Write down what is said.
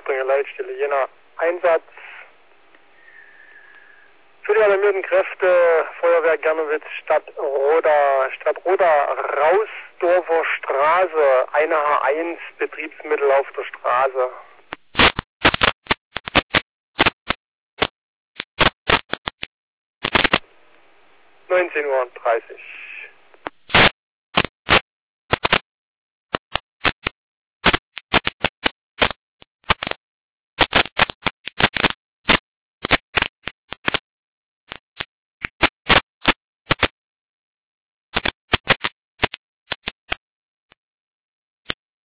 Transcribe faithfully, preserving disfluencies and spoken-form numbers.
durchbringen, Leitstelle Jena. Einsatz für die alarmierten Kräfte, Feuerwehr Gernowitz, Stadt Roda, Stadt Roda, Rausdorfer Straße, eine H eins, Betriebsmittel auf der Straße. neunzehn Uhr dreißig.